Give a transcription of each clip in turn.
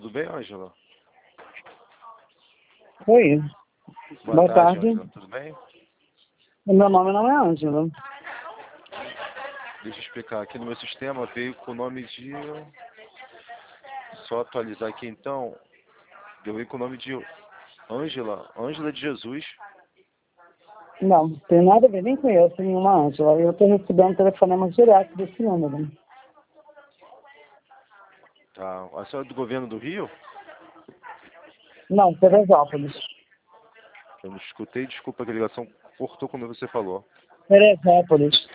Tudo bem, Ângela? Oi, boa tarde. Ângela. Tudo bem? O meu nome não é Ângela. Deixa eu explicar. Aqui no meu sistema veio com o nome de... Só atualizar aqui então. Veio com o nome de Ângela de Jesus. Não, tem nada a ver, nem conheço nenhuma Ângela. Eu estou recebendo telefonemas direto desse número. Tá. A senhora é do governo do Rio? Não, Teresópolis. Eu não escutei, desculpa que a ligação cortou como você falou. Teresópolis.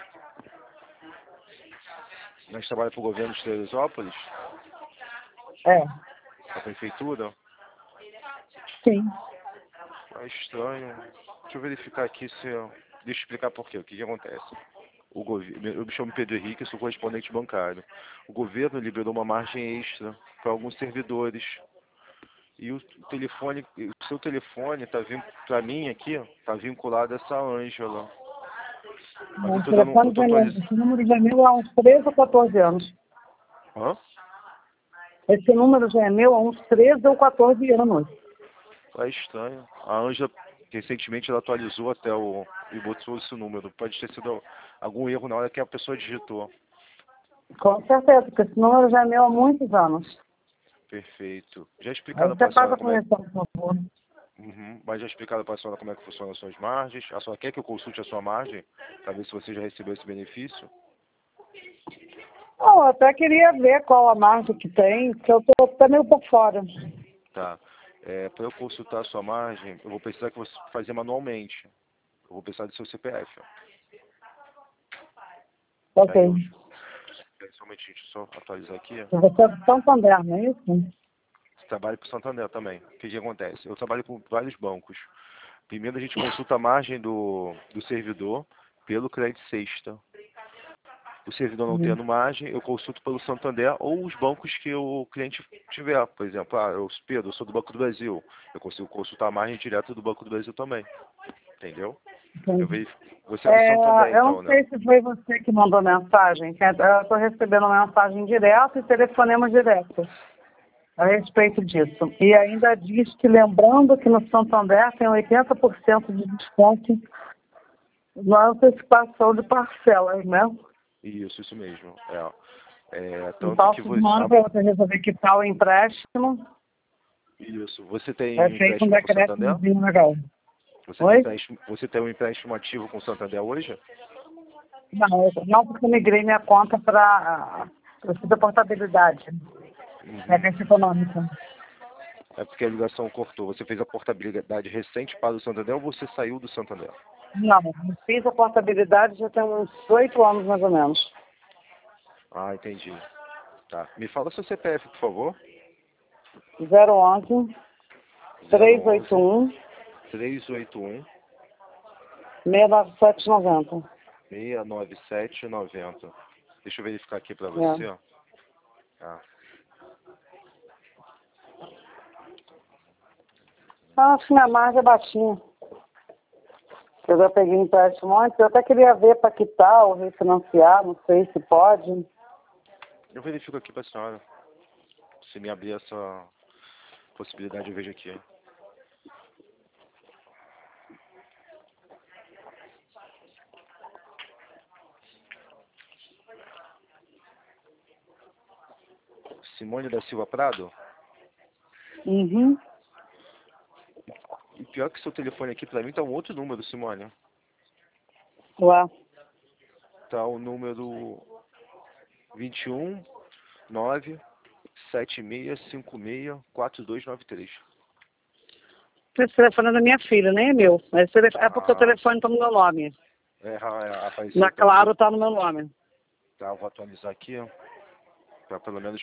Mas trabalha para o governo de Teresópolis? É, A prefeitura? sim. É estranho. Deixa eu verificar aqui se... Deixa eu explicar por quê. O que que acontece? Eu me chamo Pedro Henrique, sou correspondente bancário. O governo liberou uma margem extra para alguns servidores. E o seu telefone está vindo para mim aqui, está vinculado a essa Ângela. Mas eu O estou dando, eu telefone tô já é meu, atualizando. esse número já é meu há uns 13 ou 14 anos. Hã? Esse número já é meu há uns 13 ou 14 anos. É estranho. A Ângela, recentemente, ela atualizou até e botou esse número. Pode ter sido algum erro na hora que a pessoa digitou. Com certeza, porque esse número já é meu há muitos anos. Perfeito. Já Aí explicado para você a senhora passa a como é. conexão, por favor. Uhum. Mas já explicado para a senhora como é que funcionam as suas margens. A senhora quer que eu consulte a sua margem? Para ver se você já recebeu esse benefício? Não, eu até queria ver qual a margem que tem, porque eu estou até meio por fora. Tá. Para eu consultar a sua margem, eu vou precisar que você fazer manualmente. Eu vou precisar do seu CPF. Ó. Ok. Aí só um momentinho, deixa eu só atualizar aqui. Você é de Santander, não é isso? Trabalho com o Santander também. O que acontece? Eu trabalho com vários bancos. Primeiro a gente consulta a margem do servidor pelo Crédito Sexta. O servidor não tendo margem, eu consulto pelo Santander ou os bancos que o cliente tiver. Por exemplo, Pedro, eu sou do Banco do Brasil. Eu consigo consultar a margem direto do Banco do Brasil também. Entendeu? Eu Entendi. verifico. Você é do Santander, Eu então, não né? sei se foi você que mandou mensagem. Eu estou recebendo mensagem direta e telefonema direto a respeito disso. E ainda diz que, lembrando que no Santander tem 80% de desconto na antecipação de parcelas, né? Isso mesmo. Tanto Então, que se você. demora para você resolver quitar o empréstimo, Isso. Você tem é um feito um empréstimo com o Santander? decréscimozinho legal. Tem Oi? você tem um empréstimo ativo com o Santander hoje? Não, porque eu migrei minha conta para a portabilidade. É caixa econômica. É porque a ligação cortou. Você fez a portabilidade recente para o Santander ou você saiu do Santander? Não, fiz a portabilidade já tem uns 8 anos mais ou menos. Ah, entendi. Tá. Me fala seu CPF, por favor. 011 011 381 381 69790. 69790. Deixa eu verificar aqui para você, É. ó. Tá. Acho que minha margem é baixinha. Eu já peguei empréstimo antes, eu até queria ver para quitar ou refinanciar, não sei se pode. Eu verifico aqui para a senhora. Se me abrir essa possibilidade, eu vejo aqui. Simone da Silva Prado? Uhum. E pior que seu telefone aqui, para mim, tá um outro número, Simone. Ué. Tá o número 21 9 76564293. Esse telefone é da minha filha, nem é meu. É porque o Ah, telefone está no meu nome. apareceu Na então. Claro está no meu nome. Tá, eu vou atualizar aqui, ó. Pra pelo menos.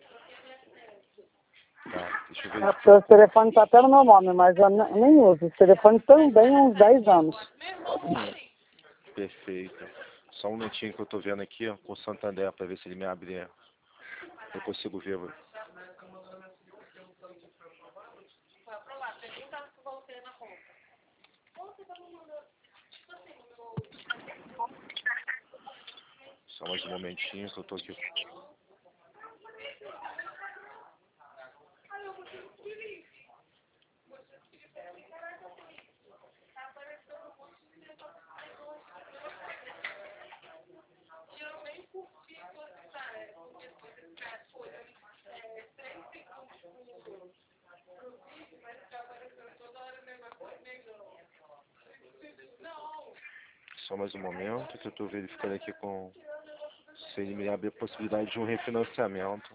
Tá, deixa eu É porque verificar. o telefone está até no meu nome, mas eu nem uso. Esse telefone também há uns 10 anos. Perfeito. Só um minutinho que eu tô vendo aqui, ó, com o Santander, pra ver se ele me abre. Eu consigo ver. Só mais um momentinho que eu tô aqui. Só mais um momento que eu estou verificando aqui com se ele me abre a possibilidade de um refinanciamento.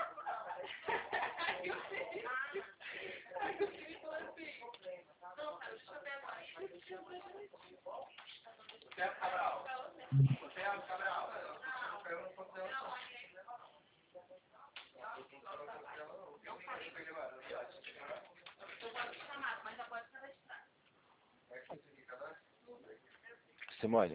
Simone,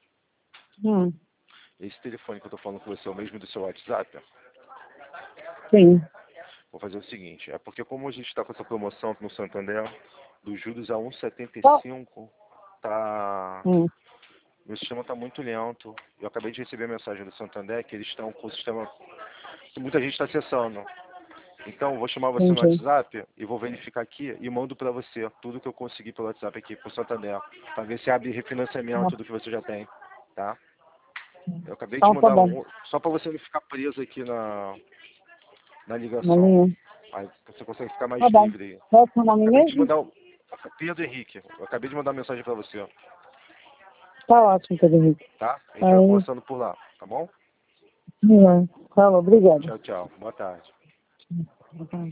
esse telefone que eu estou falando com você é o mesmo do seu WhatsApp? Sim. Vou fazer o seguinte, é porque como a gente está com essa promoção no Santander, dos juros a 1,75, tá... Meu sistema está muito lento. Eu acabei de receber a mensagem do Santander que eles estão com o sistema que muita gente está acessando. Então, eu vou chamar você no Entendi. WhatsApp e vou verificar aqui e mando para você tudo que eu consegui pelo WhatsApp aqui pro Santander, para ver se abre refinanciamento do que você já tem, tá? Eu acabei de Então tá mandar bom. só para você não ficar preso aqui na Na ligação. linha. Aí você consegue ficar mais Tá bom. livre. Qual é o seu nome Acabei de mesmo? mandar Pedro Henrique. Eu acabei de mandar uma mensagem para você, Tá ótimo, Pedro Henrique. tá? A gente vai Aí, conversando por lá, tá bom? tá bom, obrigada. Tchau, tchau. Boa tarde. Boa tarde.